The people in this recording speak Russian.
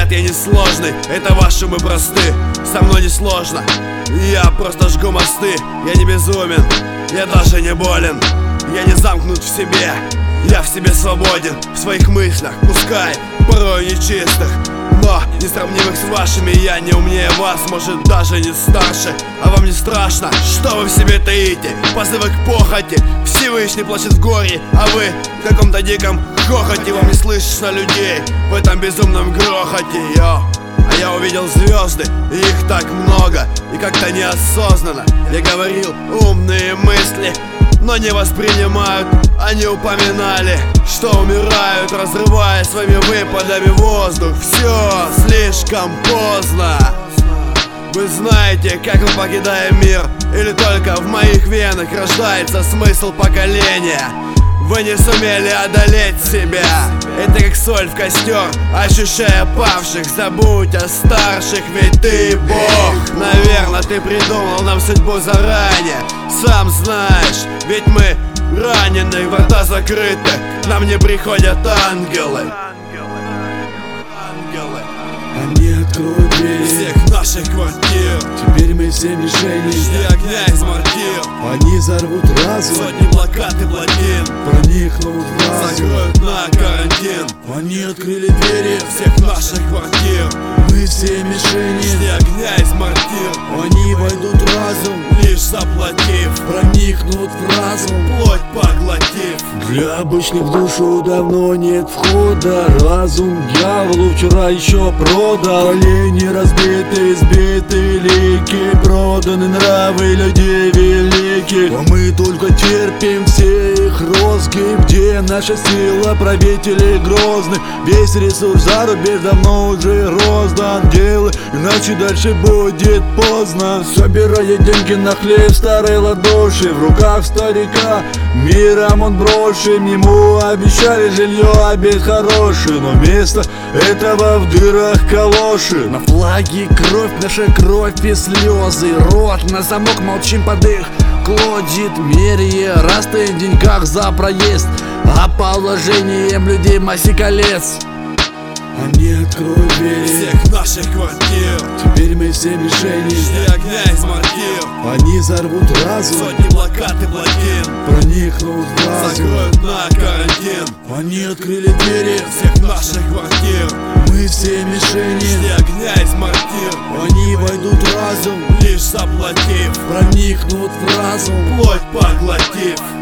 Нет, я не сложный, это ваши мы просты. Со мной не сложно, я просто жгу мосты. Я не безумен, я даже не болен. Я не замкнут в себе, я в себе свободен. В своих мыслях, пускай порой нечистых, но несравнимых с вашими. Я не умнее вас, может даже не старше. А вам не страшно, что вы в себе таите? Позывы к похоти, Всевышний плачет в горе, а вы в каком-то диком хохоте. Вам не слышно людей в этом безумном грохоте, йо. А я увидел звезды, и их так много. И как-то неосознанно я говорил умные мысли, но не воспринимают. Они упоминали, что умирают, разрывая своими выпадами воздух. Все слишком поздно. Вы знаете, как мы покидаем мир, или только в моих венах рождается смысл поколения. Вы не сумели одолеть себя. Это как соль в костер, ощущая павших. Забудь о старших, ведь ты Бог. Наверное, ты придумал нам судьбу заранее. Сам знаешь, ведь мы ранены, врата закрыты. К нам не приходят ангелы. Они откроют двери всех наших квартир. Теперь мы все мишени. Жди огня из мортир. Они взорвут разум, сотни блокад и плотин. проникнут в разум, закроют на карантин. Они открыли двери всех наших квартир. Мы все мишени. Жди огня из мортир. Они войдут в разум, лишь заплатив. проникнут в разум, плоть поглотив. Для обычных в душу давно нет входа. Разум дьяволу вчера еще продал. Колени разбиты, избиты лики, проданы нравы людей великих. А мы только терпим все их розги. Где наша сила, правители грозных? Весь ресурс за рубеж давно уже роздан. Делай, иначе дальше будет поздно. Собирая деньги на хлеб старой ладоши, в руках старика миром он брошен. Ему обещали жилье, обед хороший, но вместо этого в дырах калоши. На флаге кровь, наша кровь и слезы. Рот на замок, молчим под их клодит мерие. Растаем в деньгах за проезд, а положением людей массе колец. Они откроют двери всех наших квартир. Теперь мы все мишени. Жди огня из мортир. Они взорвут разум, сотни блокад и плотин. проникнут в разум, закроют на карантин. Они открыли двери всех наших квартир. Мы все мишени. Жди огня из мортир. Они войдут в разум, лишь заплатив. проникнут в разум, плоть поглотив.